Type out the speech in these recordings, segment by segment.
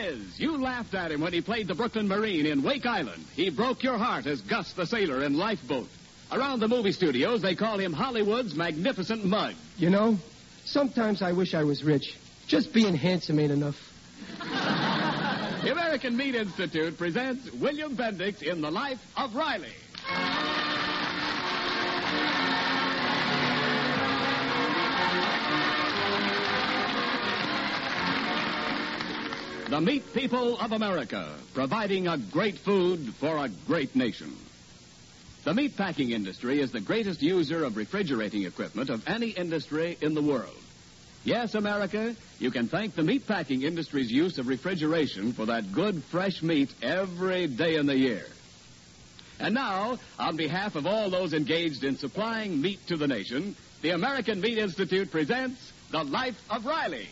is. You laughed at him when he played the Brooklyn Marine in Wake Island. He broke your heart as Gus the Sailor in Lifeboat. Around the movie studios, they call him Hollywood's Magnificent Mug. You know, sometimes I wish I was rich. Just being handsome ain't enough. The American Meat Institute presents William Bendix in The Life of Riley. The meat people of America, providing a great food for a great nation. The meat packing industry is the greatest user of refrigerating equipment of any industry in the world. Yes, America, you can thank the meat packing industry's use of refrigeration for that good, fresh meat every day in the year. And now, on behalf of all those engaged in supplying meat to the nation, the American Meat Institute presents The Life of Riley.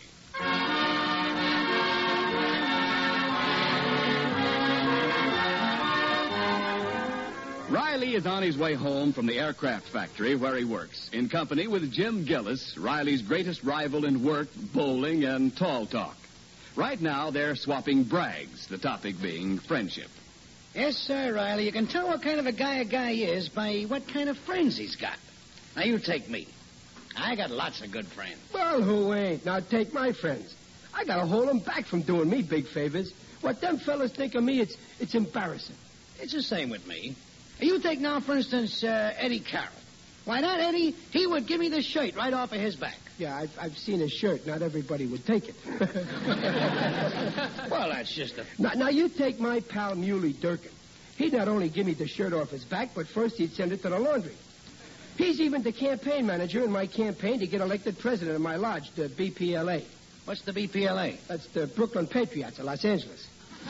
Riley is on his way home from the aircraft factory where he works, in company with Jim Gillis, Riley's greatest rival in work, bowling, and tall talk. Right now, they're swapping brags, the topic being friendship. Yes, sir, Riley. You can tell what kind of a guy is by what kind of friends he's got. Now, you take me. I got lots of good friends. Well, who ain't? Now, take my friends. I gotta hold them back from doing me big favors. What them fellas think of me, it's embarrassing. It's the same with me. You take now, for instance, Eddie Carroll. Why, that Eddie, he would give me this shirt right off of his back. Yeah, I've seen his shirt. Not everybody would take it. Well, that's just a... Now, you take my pal Muley Durkin. He'd not only give me the shirt off his back, but first he'd send it to the laundry. He's even the campaign manager in my campaign to get elected president of my lodge, the BPLA. What's the BPLA? That's the Brooklyn Patriots of Los Angeles.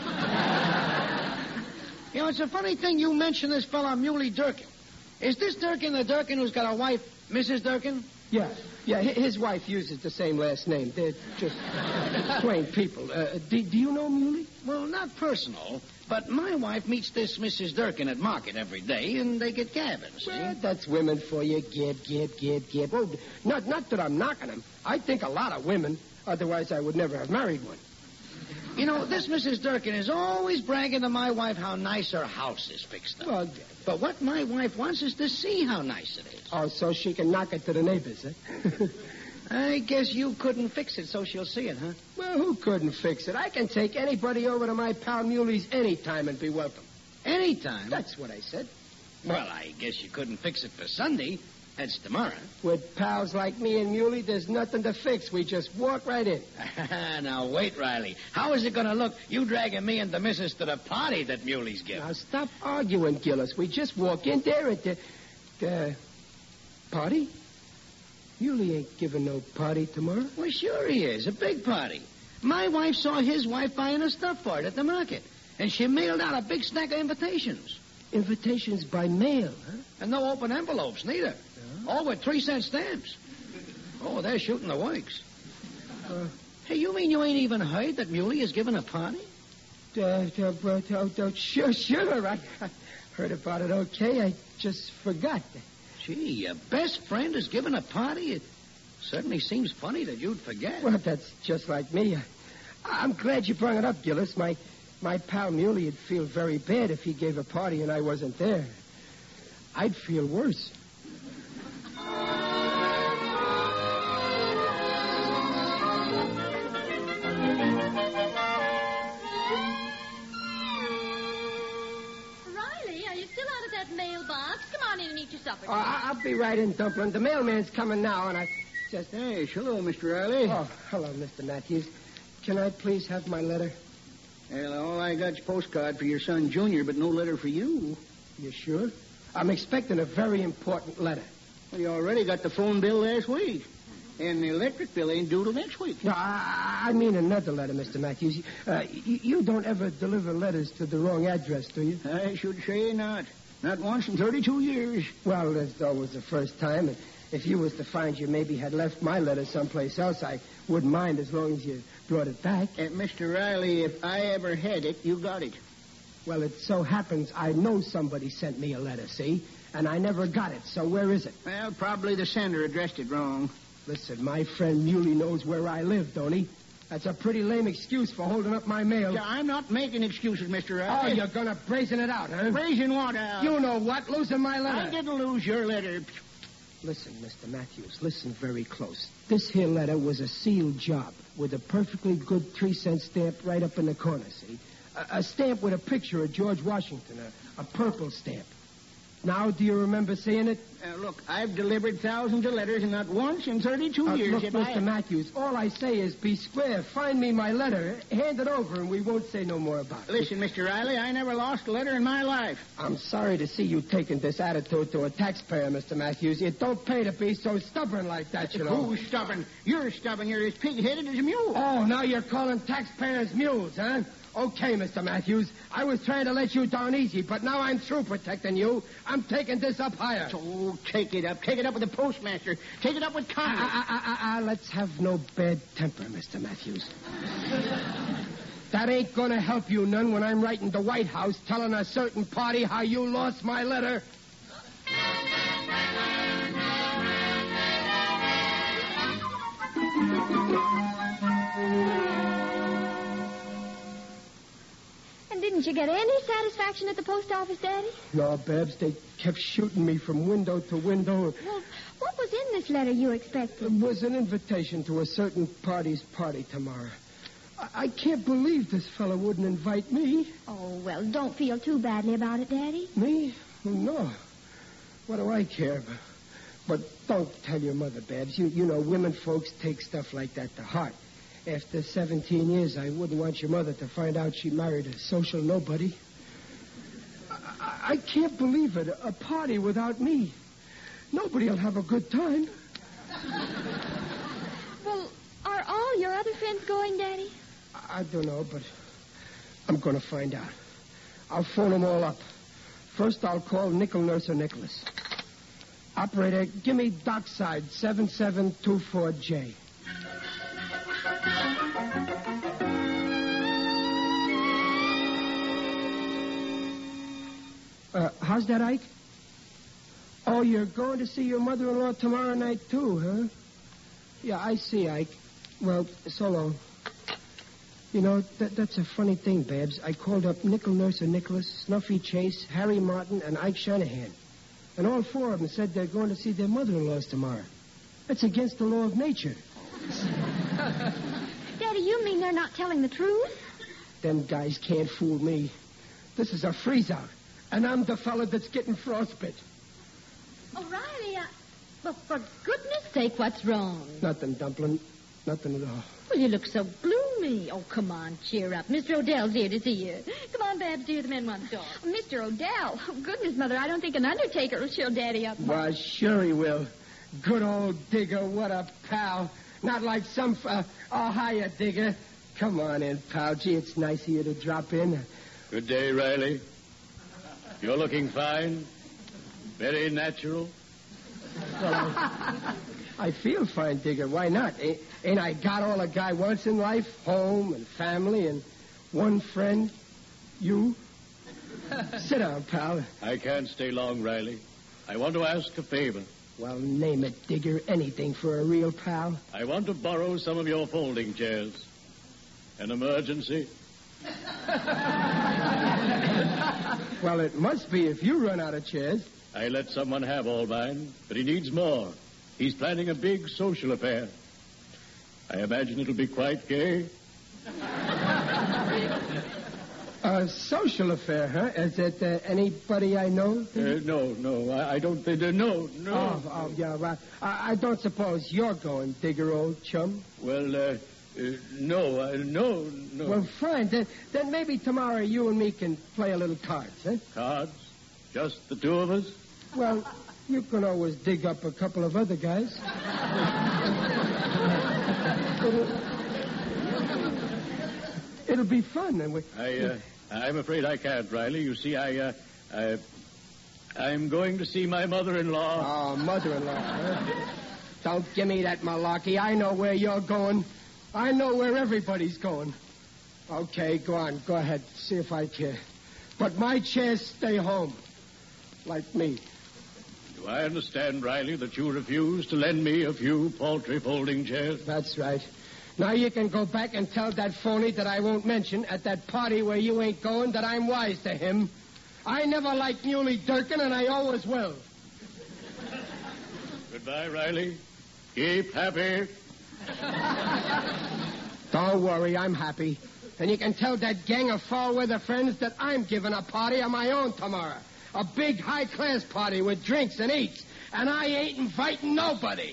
You know, it's a funny thing you mention this fella Muley Durkin. Is this Durkin the Durkin who's got a wife, Mrs. Durkin? Yeah, his wife uses the same last name. They're just plain people. Do you know Muley? Well, not personal, but my wife meets this Mrs. Durkin at market every day, and they get gabbing, see? Well, that's women for you. Gib. Oh, not that I'm knocking them. I think a lot of women. Otherwise, I would never have married one. You know, this Mrs. Durkin is always bragging to my wife how nice her house is fixed up. Well, but what my wife wants is to see how nice it is. Oh, so she can knock it to the neighbors, eh? I guess you couldn't fix it, so she'll see it, huh? Well, who couldn't fix it? I can take anybody over to my pal Muley's any time and be welcome. Any time? That's what I said. Well, I guess you couldn't fix it for Sunday. That's tomorrow. With pals like me and Muley, there's nothing to fix. We just walk right in. Now, wait, Riley. How is it going to look, you dragging me and the missus to the party that Muley's giving? Now, stop arguing, Gillis. We just walk in there at the party? Muley ain't giving no party tomorrow. Well, sure he is. A big party. My wife saw his wife buying her stuff for it at the market, and she mailed out a big stack of invitations. Invitations by mail, huh? And no open envelopes, neither. All with 3-cent stamps. Oh, they're shooting the works. Hey, you mean you ain't even heard that Muley is giving a party? Sure. I heard about it okay. I just forgot. Gee, your best friend is giving a party? It certainly seems funny that you'd forget. Well, that's just like me. I'm glad you brought it up, Gillis. My pal Muley would feel very bad if he gave a party and I wasn't there. I'd feel worse. Supper. I'll be right in, Dumplin'. The mailman's coming now, and I just... Hey, hello, Mr. Riley. Oh, hello, Mr. Matthews. Can I please have my letter? Well, all I got's a postcard for your son, Junior, but no letter for you. You sure? I'm expecting a very important letter. Well, you already got the phone bill last week, and the electric bill ain't due till next week. No, I mean another letter, Mr. Matthews. You don't ever deliver letters to the wrong address, do you? I should say not. Not once in 32 years. Well, that's always the first time. And if you was to find you maybe had left my letter someplace else, I wouldn't mind as long as you brought it back. Mr. Riley, if I ever had it, you got it. Well, it so happens I know somebody sent me a letter, see? And I never got it, so where is it? Well, probably the sender addressed it wrong. Listen, my friend Muley knows where I live, don't he? That's a pretty lame excuse for holding up my mail. I'm not making excuses, Mr. Oh, Riley. you're going to brazen it out, huh? Brazen what? You know what? Losing my letter. I didn't lose your letter. Listen, Mr. Matthews, listen very close. This here letter was a sealed job with a perfectly good 3-cent stamp right up in the corner, see? A stamp with a picture of George Washington, a purple stamp. Now, do you remember seeing it? Look, I've delivered thousands of letters, and not once in 32 years Look, have Mr. Matthews, all I say is be square. Find me my letter, hand it over, and we won't say no more about it. Listen, Mr. Riley, I never lost a letter in my life. I'm sorry to see you taking this attitude to a taxpayer, Mr. Matthews. It don't pay to be so stubborn like that, you know. Who's stubborn? You're stubborn. You're as pig-headed as a mule. Oh, now you're calling taxpayers mules, huh? Okay, Mr. Matthews. I was trying to let you down easy, but now I'm through protecting you. I'm taking this up higher. Oh, take it up. Take it up with the postmaster. Take it up with Congress. Let's have no bad temper, Mr. Matthews. That ain't gonna help you none when I'm writing the White House telling a certain party how you lost my letter. Didn't you get any satisfaction at the post office, Daddy? No, Babs, they kept shooting me from window to window. Well, what was in this letter you expected? It was an invitation to a certain party's party tomorrow. I can't believe this fellow wouldn't invite me. Oh, well, don't feel too badly about it, Daddy. Me? No. What do I care? But don't tell your mother, Babs. You know, women folks take stuff like that to heart. After 17 years, I wouldn't want your mother to find out she married a social nobody. I can't believe it. A party without me. Nobody will have a good time. Well, are all your other friends going, Daddy? I don't know, but I'm going to find out. I'll phone them all up. First, I'll call Nickel Nurse or Nicholas. Operator, give me dockside 7724J. How's that, Ike? Oh, you're going to see your mother-in-law tomorrow night, too, huh? Yeah, I see, Ike. Well, so long. You know, that's a funny thing, Babs. I called up Nickel Nurse or Nicholas, Snuffy Chase, Harry Martin, and Ike Shanahan. And all four of them said they're going to see their mother-in-laws tomorrow. That's against the law of nature. Daddy, you mean they're not telling the truth? Them guys can't fool me. This is a freeze-out. And I'm the fella that's getting frostbite. O'Reilly, well, for goodness sake, what's wrong? Nothing, Dumpling. Nothing at all. Well, you look so gloomy. Oh, come on, cheer up. Mr. Odell's here to see you. Come on, Babs, dear, the men want to talk. Mr. Odell? Oh, goodness, Mother, I don't think an undertaker will show Daddy up. Why, sure he will. Good old Digger, what a pal. Not like some... oh, hiya, Digger. Come on in, pal. Gee, it's nice of you to drop in. Good day, Riley. You're looking fine. Very natural. Well, I feel fine, Digger. Why not? Ain't I got all a guy wants in life? Home and family and one friend. You. Sit down, pal. I can't stay long, Riley. I want to ask a favor. Well, name it, Digger. Anything for a real pal. I want to borrow some of your folding chairs. An emergency. Well, it must be if you run out of chairs. I let someone have all mine, but he needs more. He's planning a big social affair. I imagine it'll be quite gay. A social affair, huh? Is it anybody I know? No, I don't think... no. Oh, yeah, right. I don't suppose you're going, Digger, old chum. Well, no. Well, fine. Then maybe tomorrow you and me can play a little cards, huh? Cards? Just the two of us? Well, you can always dig up a couple of other guys. It'll be fun. And I'm afraid I can't, Riley. You see, I'm going to see my mother-in-law. Oh, mother-in-law, huh? Don't give me that malarkey. I know where you're going. I know where everybody's going. Okay, go on. Go ahead. See if I care. But my chairs stay home. Like me. Do I understand, Riley, that you refuse to lend me a few paltry folding chairs? That's right. Now you can go back and tell that phony that I won't mention at that party where you ain't going that I'm wise to him. I never liked Muley Durkin, and I always will. Goodbye, Riley. Keep happy. Don't worry, I'm happy. And you can tell that gang of foul-weather friends that I'm giving a party of my own tomorrow. A big, high-class party with drinks and eats. And I ain't inviting nobody.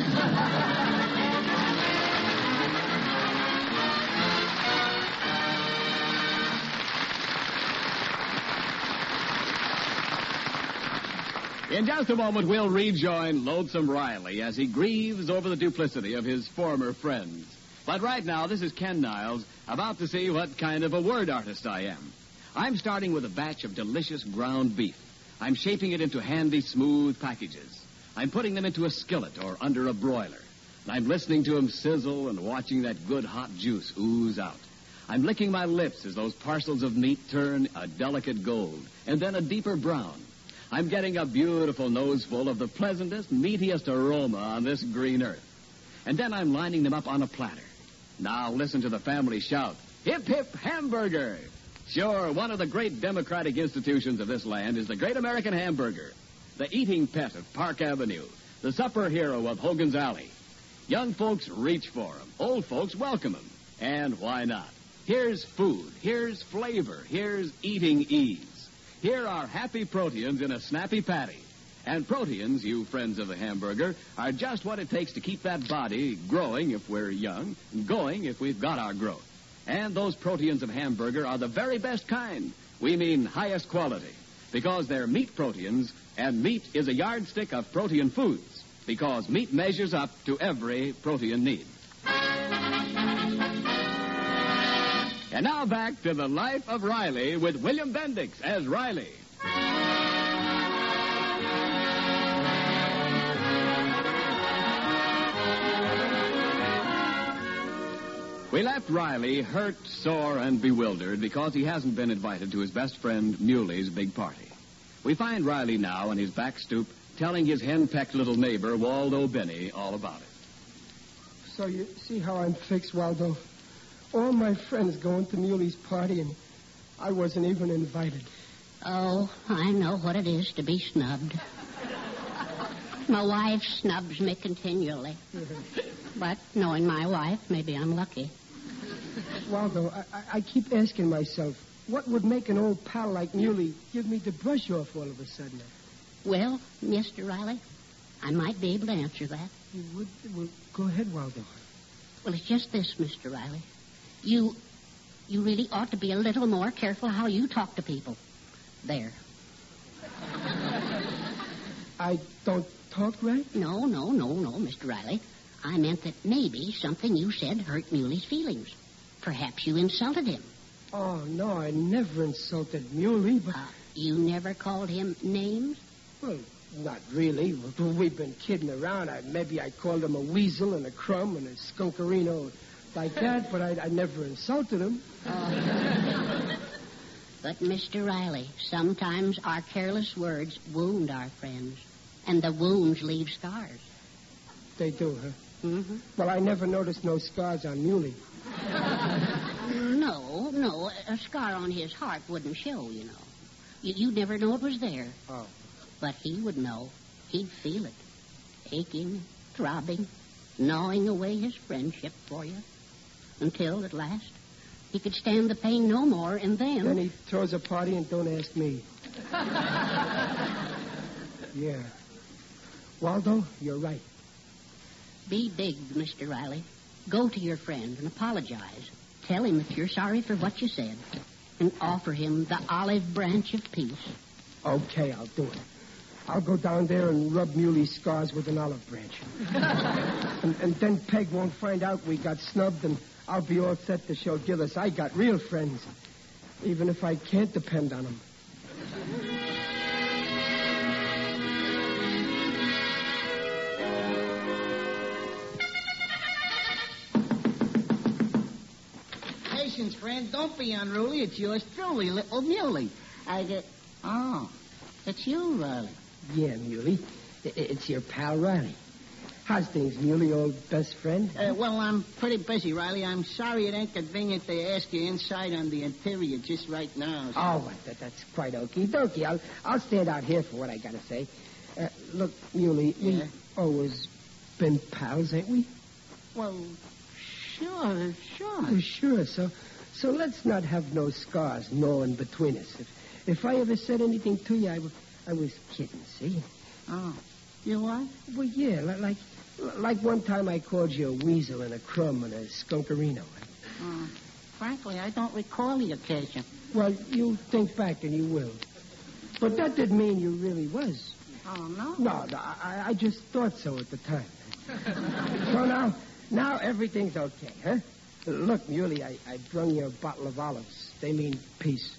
In just a moment, we'll rejoin Lonesome Riley as he grieves over the duplicity of his former friends. But right now, this is Ken Niles, about to see what kind of a word artist I am. I'm starting with a batch of delicious ground beef. I'm shaping it into handy, smooth packages. I'm putting them into a skillet or under a broiler. And I'm listening to them sizzle and watching that good hot juice ooze out. I'm licking my lips as those parcels of meat turn a delicate gold and then a deeper brown. I'm getting a beautiful noseful of the pleasantest, meatiest aroma on this green earth. And then I'm lining them up on a platter. Now listen to the family shout, "Hip, hip, hamburger!" Sure, one of the great democratic institutions of this land is the Great American Hamburger, the eating pet of Park Avenue, the supper hero of Hogan's Alley. Young folks reach for him. Old folks welcome him. And why not? Here's food. Here's flavor. Here's eating ease. Here are happy proteins in a snappy patty. And proteins, you friends of the hamburger, are just what it takes to keep that body growing if we're young, and going if we've got our growth. And those proteins of hamburger are the very best kind. We mean highest quality. Because they're meat proteins, and meat is a yardstick of protein foods. Because meat measures up to every protein need. And now back to the life of Riley with William Bendix as Riley. We left Riley hurt, sore, and bewildered because he hasn't been invited to his best friend Muley's big party. We find Riley now on his back stoop telling his hen-pecked little neighbor, Waldo Benny, all about it. So you see how I'm fixed, Waldo? All my friends going to Muley's party, and I wasn't even invited. Oh, I know what it is to be snubbed. My wife snubs me continually. But knowing my wife, maybe I'm lucky. Waldo, I keep asking myself, what would make an old pal like Muley give me the brush off all of a sudden? Well, Mr. Riley, I might be able to answer that. You would? Well, go ahead, Waldo. Well, it's just this, Mr. Riley. You really ought to be a little more careful how you talk to people. There. I don't talk right? No, Mr. Riley. I meant that maybe something you said hurt Muley's feelings. Perhaps you insulted him. Oh, no, I never insulted Muley, but... You never called him names? Well, not really. We've been kidding around. Maybe I called him a weasel and a crumb and a skunkerino like that, but I never insulted him. But, Mr. Riley, sometimes our careless words wound our friends, and the wounds leave scars. They do, huh? Mm-hmm. Well, I never noticed no scars on Muley. No, a scar on his heart wouldn't show, you know. You'd never know it was there. Oh. But he would know. He'd feel it. Aching, throbbing, gnawing away his friendship for you. Until, at last, he could stand the pain no more, and then... Then he throws a party and don't ask me. Yeah. Waldo, you're right. Be big, Mr. Riley. Go to your friend and apologize. Tell him that you're sorry for what you said. And offer him the olive branch of peace. Okay, I'll do it. I'll go down there and rub Muley's scars with an olive branch. and then Peg won't find out we got snubbed, and I'll be all set to show Gillis I got real friends, even if I can't depend on them. Patience, friend. Don't be unruly. It's yours truly, little Muley. Oh, it's you, Riley. Yeah, Muley. It's your pal Riley. How's things, Muley, old best friend? Well, I'm pretty busy, Riley. I'm sorry it ain't convenient to ask you insight on the interior just right now. So. Oh, that's quite okie dokie. I'll stand out here for what I got to say. Look, Muley, we've always been pals, ain't we? Well, sure. Oh, sure. So let's not have no scars gnawing between us. If I ever said anything to you, I was kidding, see? Oh, you what? Well, yeah, like one time I called you a weasel and a crumb and a skunkerino. Frankly, I don't recall the occasion. Well, you think back and you will. But that didn't mean you really was. Oh, no? No, I just thought so at the time. So now everything's okay, huh? Look, Muley, I brung you a bottle of olives. They mean peace.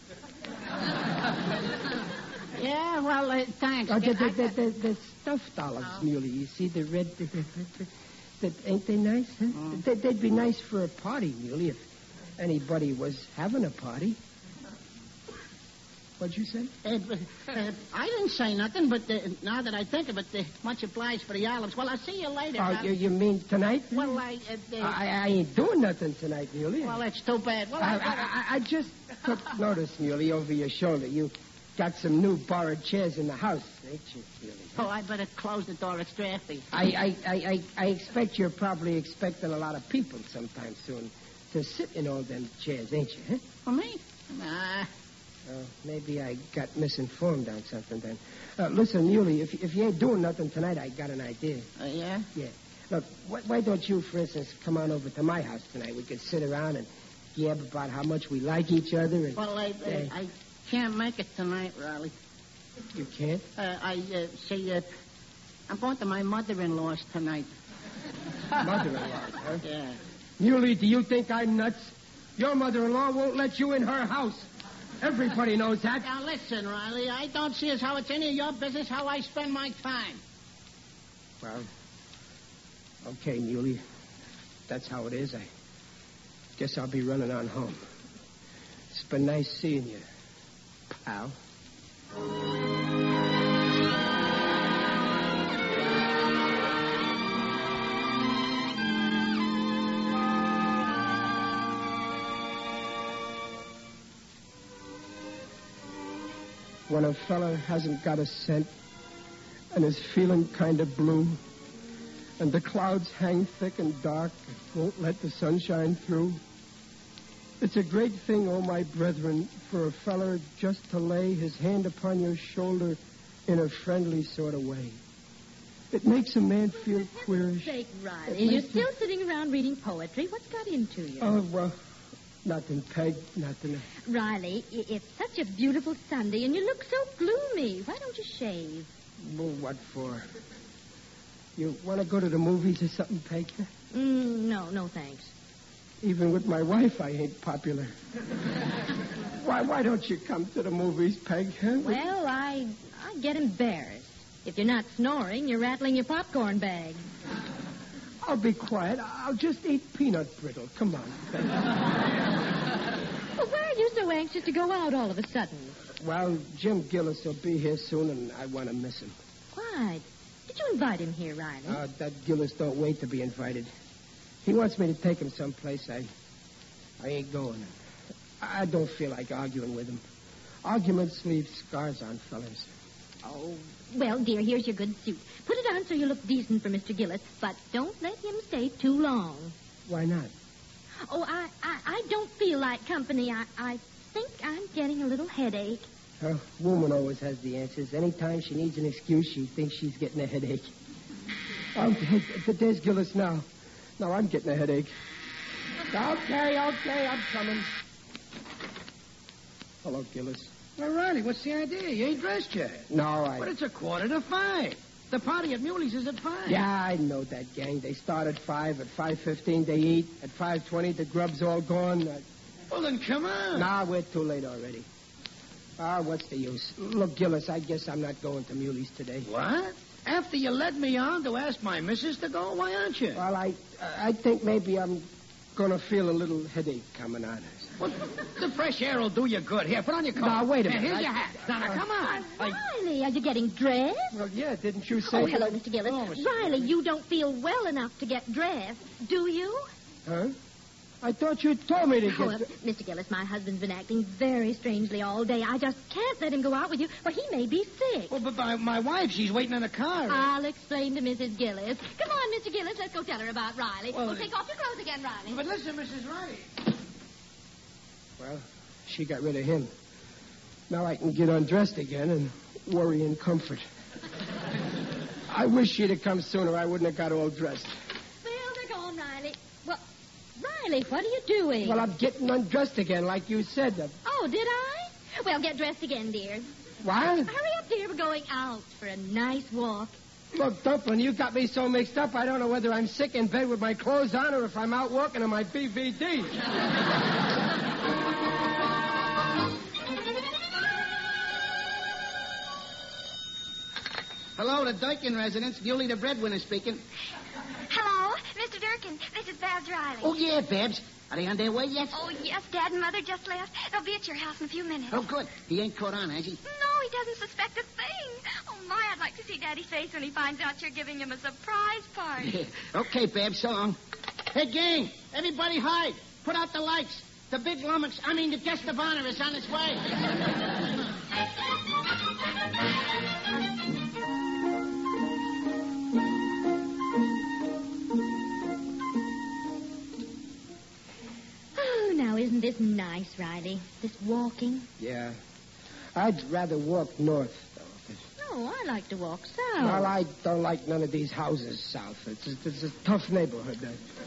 Yeah, well, thanks. The stuffed olives, Muley. You see the red... ain't they nice, huh? They'd be nice for a party, Muley, if anybody was having a party. What'd you say? I didn't say nothing, but now that I think of it, much obliged for the olives. Well, I'll see you later. Oh, you mean tonight? Well, I ain't doing nothing tonight, Muley. Well, that's too bad. Well, I just took notice, Muley, over your shoulder. You got some new borrowed chairs in the house, ain't you, Muley? Oh, I better close the door. It's drafty. I expect you're probably expecting a lot of people sometime soon to sit in all them chairs, ain't you, huh? For me? Nah. Maybe I got misinformed on something then. Listen, Muley, if you ain't doing nothing tonight, I got an idea. Yeah? Yeah. Look, why don't you, for instance, come on over to my house tonight? We could sit around and gab about how much we like each other. And, well, I can't make it tonight, Riley. You can't? I'm going to my mother-in-law's tonight. Mother-in-law's, huh? Yeah. Muley, do you think I'm nuts? Your mother-in-law won't let you in her house. Everybody knows that. Now, listen, Riley, I don't see as how it's any of your business how I spend my time. Well, okay, Muley. That's how it is. I guess I'll be running on home. It's been nice seeing you, pal. When a fella hasn't got a cent and is feeling kind of blue and the clouds hang thick and dark and won't let the sun shine through, it's a great thing, oh my brethren, for a feller just to lay his hand upon your shoulder in a friendly sort of way. It makes a man feel queerish. For heaven's sake, Riley, you're still sitting around reading poetry. What's got into you? Oh, well... Nothing, Peg, nothing. Riley, it's such a beautiful Sunday, and you look so gloomy. Why don't you shave? Well, what for? You want to go to the movies or something, Peg? No, thanks. Even with my wife, I ain't popular. Why don't you come to the movies, Peg? Huh? Well, I get embarrassed. If you're not snoring, you're rattling your popcorn bag. I'll be quiet. I'll just eat peanut brittle. Come on, Peg. Well, why are you so anxious to go out all of a sudden? Well, Jim Gillis will be here soon, and I want to miss him. Why? Did you invite him here, Riley? That Gillis don't wait to be invited. He wants me to take him someplace. I ain't going. I don't feel like arguing with him. Arguments leave scars on fellas. Oh, well, dear, here's your good suit. Put it on so you look decent for Mr. Gillis, but don't let him stay too long. Why not? Oh, I don't feel like company. I think I'm getting a little headache. A woman always has the answers. Anytime she needs an excuse, she thinks she's getting a headache. Oh, there's Gillis now. Now I'm getting a headache. Okay, I'm coming. Hello, Gillis. Well, Riley, what's the idea? You ain't dressed yet. No, But it's 4:45. The party at Muley's is at 5. Yeah, I know that, gang. They start at 5. At 5:15, they eat. At 5:20, the grub's all gone. Well, then come on. Nah, we're too late already. What's the use? Look, Gillis, I guess I'm not going to Muley's today. What? After you led me on to ask my missus to go, why aren't you? Well, I think maybe I'm going to feel a little headache coming on us. Well, the fresh air will do you good. Here, put on your coat. Now, wait a Here, minute. here's your hat. Now, come on. Riley, are you getting dressed? Well, yeah, didn't you say... Oh, hello, Mr. Gillis. Oh, Mr. Riley, you don't feel well enough to get dressed, do you? Huh? I thought you told me to get... Oh, Mr. Gillis, my husband's been acting very strangely all day. I just can't let him go out with you, or he may be sick. Well, but my wife, she's waiting in the car. I'll explain to Mrs. Gillis. Come on, Mr. Gillis, let's go tell her about Riley. Well, take off your clothes again, Riley. But listen, Mrs. Riley. Well, she got rid of him. Now I can get undressed again and worry in comfort. I wish she'd have come sooner. I wouldn't have got all dressed. Well, they're gone, Riley. Well, Riley, what are you doing? Well, I'm getting undressed again, like you said. Oh, did I? Well, get dressed again, dear. What? Hurry up, dear. We're going out for a nice walk. Look, Dumplin', you got me so mixed up, I don't know whether I'm sick in bed with my clothes on or if I'm out walking on my BVD. Hello, the Durkin residence. Muley the breadwinner speaking. Hello, Mr. Durkin. This is Babs Riley. Oh, yeah, Babs. Are they on their way yet? Oh, yes, Dad and Mother just left. They'll be at your house in a few minutes. Oh, good. He ain't caught on, has he? No, he doesn't suspect a thing. Oh, my, I'd like to see Daddy's face when he finds out you're giving him a surprise party. Okay, Babs, so long. Hey, gang, everybody hide. Put out the lights. The big lummox, the guest of honor is on its way. Oh, now, isn't this nice, Riley? This walking? Yeah. I'd rather walk north, though. No, I like to walk south. Well, I don't like none of these houses south. It's a tough neighborhood.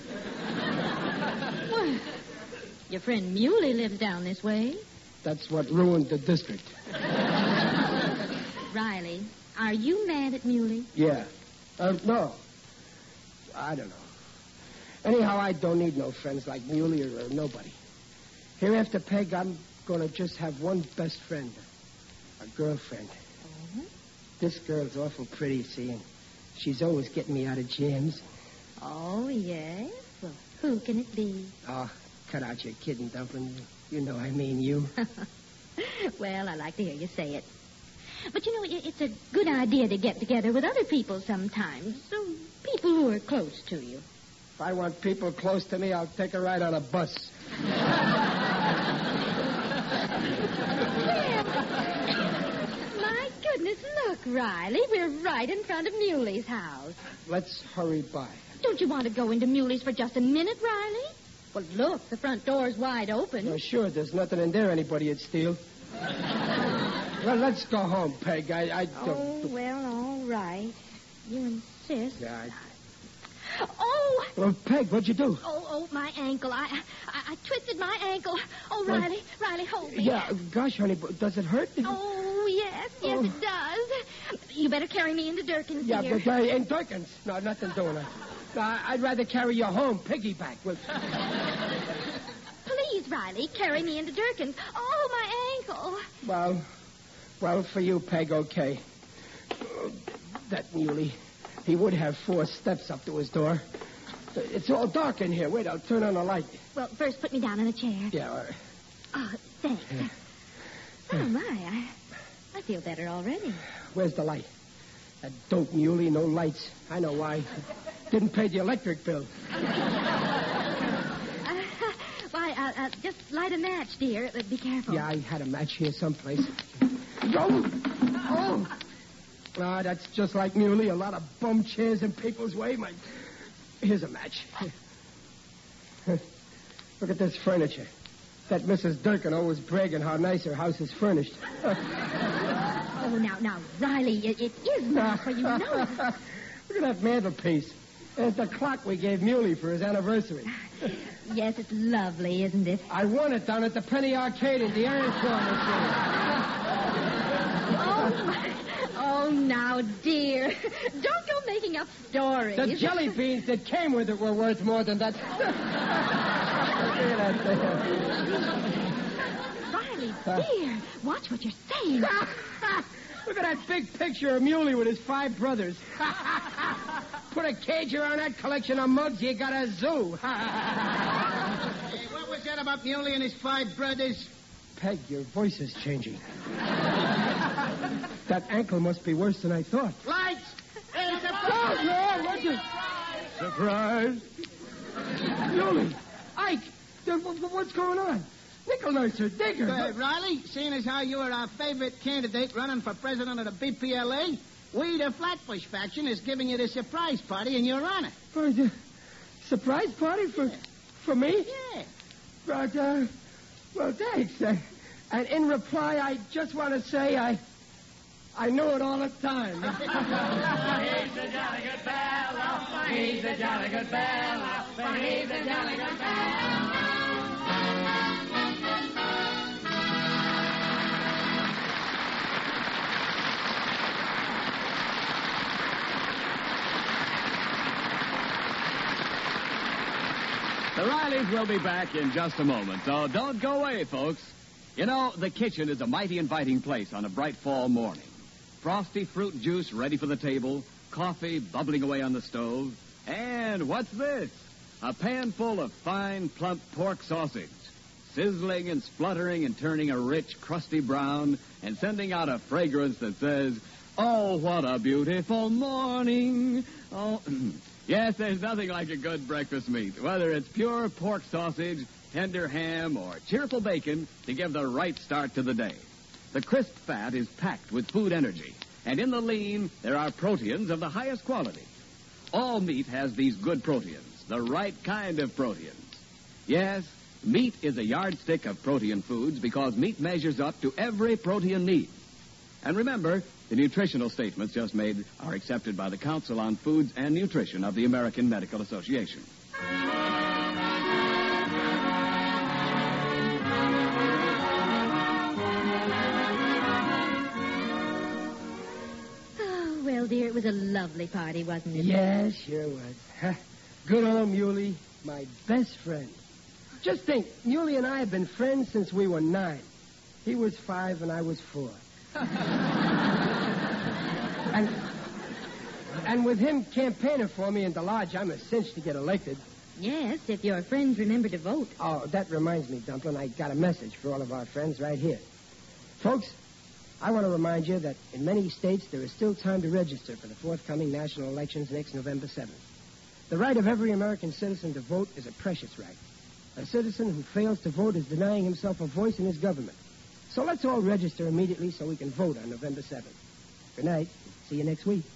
Well, your friend Muley lives down this way. That's what ruined the district. Riley, are you mad at Muley? Yeah. No. I don't know. Anyhow, I don't need no friends like Muley or nobody. Hereafter, Peg, I'm going to just have one best friend, a girlfriend. Uh-huh. This girl's awful pretty, see, and she's always getting me out of jams. Oh, yes? Well, who can it be? Oh, cut out your kidding, Dumplin'. You know I mean you. Well, I like to hear you say it. But, it's a good idea to get together with other people sometimes. So, people who are close to you. If I want people close to me, I'll take a ride on a bus. My goodness, look, Riley. We're right in front of Muley's house. Let's hurry by. Don't you want to go into Muley's for just a minute, Riley? Well, look, the front door's wide open. Well, sure, there's nothing in there anybody would steal. Well, let's go home, Peg. I don't... Oh, well, all right. You insist. Yeah, Oh! Well, Peg, what'd you do? Oh, my ankle. I twisted my ankle. Oh, Riley, hold me. Yeah, gosh, honey, does it hurt? Oh, yes, it does. You better carry me into Durkin's, Yeah, dear. but in Durkin's. No, nothing doing it. No, I'd rather carry you home, piggyback. Please, Riley, carry me into Durkin's. Oh, my ankle. Well, for you, Peg, okay. That Muley, he would have 4 steps up to his door. It's all dark in here. Wait, I'll turn on the light. Well, first put me down in a chair. Yeah, all right. Oh, thanks. Yeah. Oh, my, I feel better already. Where's the light? That dope Muley, no lights. I know why. Didn't pay the electric bill. Just light a match, dear. Be careful. Yeah, I had a match here someplace. Oh! Ah, that's just like Muley. A lot of bum chairs in people's way. Here's a match. Look at this furniture. That Mrs. Durkin always bragging how nice her house is furnished. Oh, now, Riley, it is nice for you know. Look at that mantelpiece. It's the clock we gave Muley for his anniversary. Yes, it's lovely, isn't it? I won it down at the Penny Arcade in the iron claw machine. Oh, now, dear. Don't go making up stories. The jelly beans that came with it were worth more than that. Riley, dear, watch what you're saying. Look at that big picture of Muley with his 5 brothers. Put a cage around that collection of mugs, you got a zoo. Hey, what was that about Muley and his 5 brothers? Peg, your voice is changing. That ankle must be worse than I thought. Lights! It's a Oh, no, listen. Surprise. Muley, Ike, what's going on? Nickel Nurser, Digger. Riley, seeing as how you are our favorite candidate running for president of the BPLA, we, the Flatbush faction, is giving you the surprise party in your honor. Oh, the surprise party for me? Yeah. But, well, thanks. And in reply, I just want to say I know it all the time. He's a jolly good fellow. He's a jolly good fellow. He's a jolly good fellow. The Rileys will be back in just a moment, so don't go away, folks. You know, the kitchen is a mighty inviting place on a bright fall morning. Frosty fruit juice ready for the table, coffee bubbling away on the stove, and what's this? A pan full of fine, plump pork sausage, sizzling and spluttering and turning a rich, crusty brown and sending out a fragrance that says, "Oh, what a beautiful morning." Oh, yes, there's nothing like a good breakfast meat, whether it's pure pork sausage, tender ham, or cheerful bacon to give the right start to the day. The crisp fat is packed with food energy, and in the lean, there are proteins of the highest quality. All meat has these good proteins, the right kind of proteins. Yes, meat is a yardstick of protein foods because meat measures up to every protein need. And remember, the nutritional statements just made are accepted by the Council on Foods and Nutrition of the American Medical Association. Oh, well, dear, it was a lovely party, wasn't it? Yes, sure was. Huh. Good old Muley, my best friend. Just think, Muley and I have been friends since we were 9. He was 5 and I was 4. And with him campaigning for me in the lodge, I'm a cinch to get elected. Yes, if your friends remember to vote. Oh, that reminds me, Dumplin', I got a message for all of our friends right here. Folks, I want to remind you that in many states there is still time to register for the forthcoming national elections next November 7th. The right of every American citizen to vote is a precious right. A citizen who fails to vote is denying himself a voice in his government. So let's all register immediately so we can vote on November 7th. Good night. See you next week.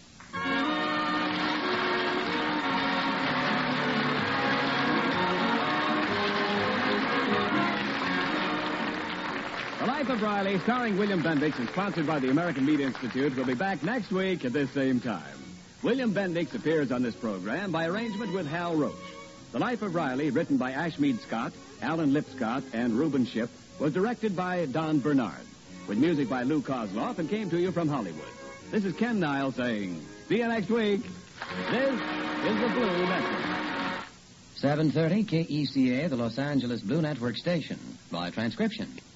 The Life of Riley, starring William Bendix and sponsored by the American Meat Institute, will be back next week at this same time. William Bendix appears on this program by arrangement with Hal Roach. The Life of Riley, written by Ashmead Scott, Alan Lipscott, and Reuben Ship, was directed by Don Bernard, with music by Lou Kozloff, and came to you from Hollywood. This is Ken Niles saying, see you next week. This is the Blue Network. 7:30 KECA, the Los Angeles Blue Network station. By transcription.